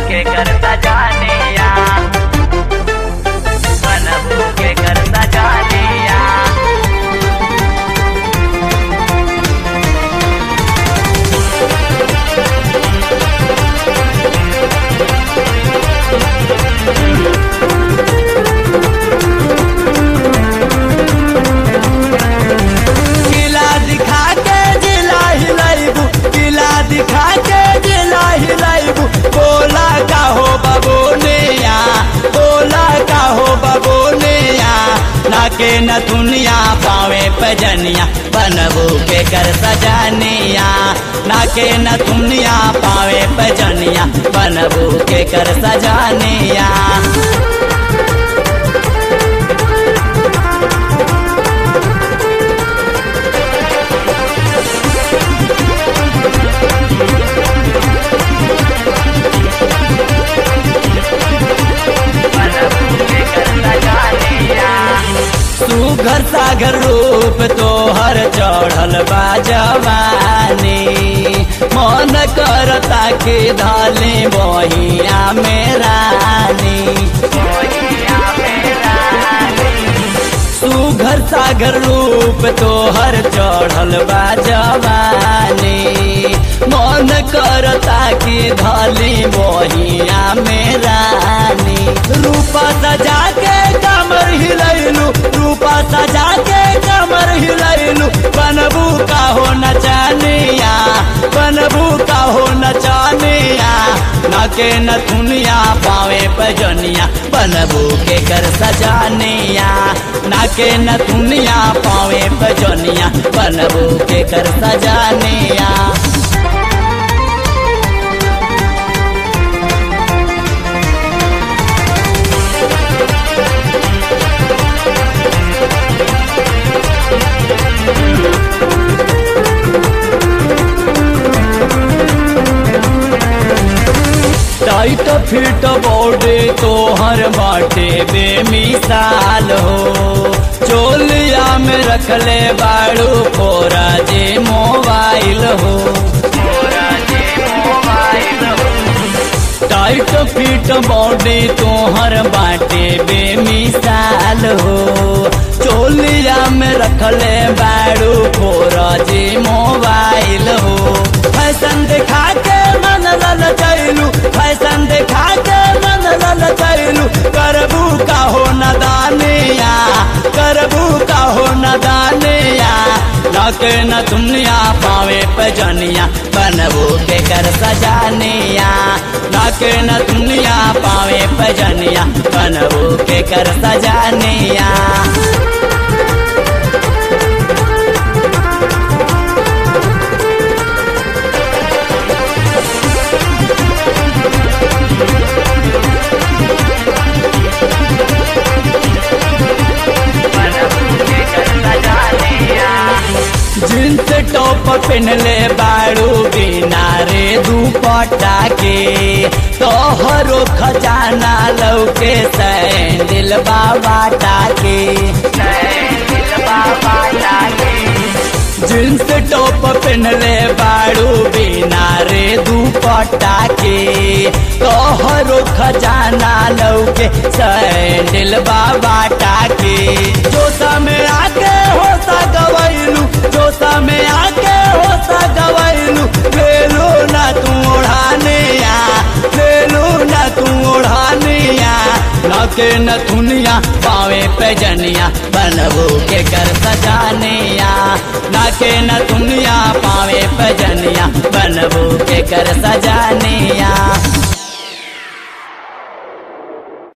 के कर सजानिया, बनबू के कर सजानिया। किला दिखा के जिला हिलाइबू, किला दिखा के जिला हिलाइबू, बोला का हो बबोनिया, बोला का हो बबोनिया। नाके न दुनिया पावे पजनिया, बनबू के कर सजानिया। नाके न दुनिया पावे पजनिया, बनबू के कर सजानिया। सुघर सागर रूप तोहर चढ़ल बा जवानी, मन करता के धाले बहिया में रानी। सुघर सागर रूप तोहर चढ़ल बा जवानी, मन करता के धाले बहिया में रानी। रूपा सजा के कमर हिलैलू, रूपा सजा के कमर हिलैलू, बनबू का हो नचानिया, बनबू का हो नचानिया। नाके न दुनिया पावे पजनिया, बनबू के कर सजानिया। नाके न दुनिया पावे पजनिया, बनबू के कर सजानिया। टाइट फिट बॉडी तोहर बाटे बेमिसाल हो, चोलिया में रखले बाड़ू कोरा जे मोबाइल हो। टाइट फिट बॉडी तोहर बाटे बेमिसाल हो, चोलिया में रखले बाड़ू कोरा जे मोबाइल हो। फैशन दिखा के मन ललचैलू, फैशन दिखा के मन ललचैलू, करबू का हो नदानिया, करबू का हो नदानिया। नाके न दुनिया पावे पजनिया, बनबू के कर सजानिया। नाके न दुनिया पावे पजनिया, बनबू के कर सजानिया। जींस टॉप पहनले बाड़ू बिना रे दुपट्टा के, तोहरो खजाना लौके सैंडल बाबा टाके। जींस टॉप पहनले बाड़ू बिना रे दुपट्टा के, तोहरो खजाना लौके सैंडल बाबा टाके। जोसा में आके होता गवैलू, जोसा में आके होता गवैलू, लेलू ना तू ओढ़ानिया, लेलू ना तू ओढ़ानिया। नाके न दुनिया पावे पजनिया, बनबू के कर सजानिया। नाके न दुनिया पावे पजनिया, बनबू के कर सजानिया।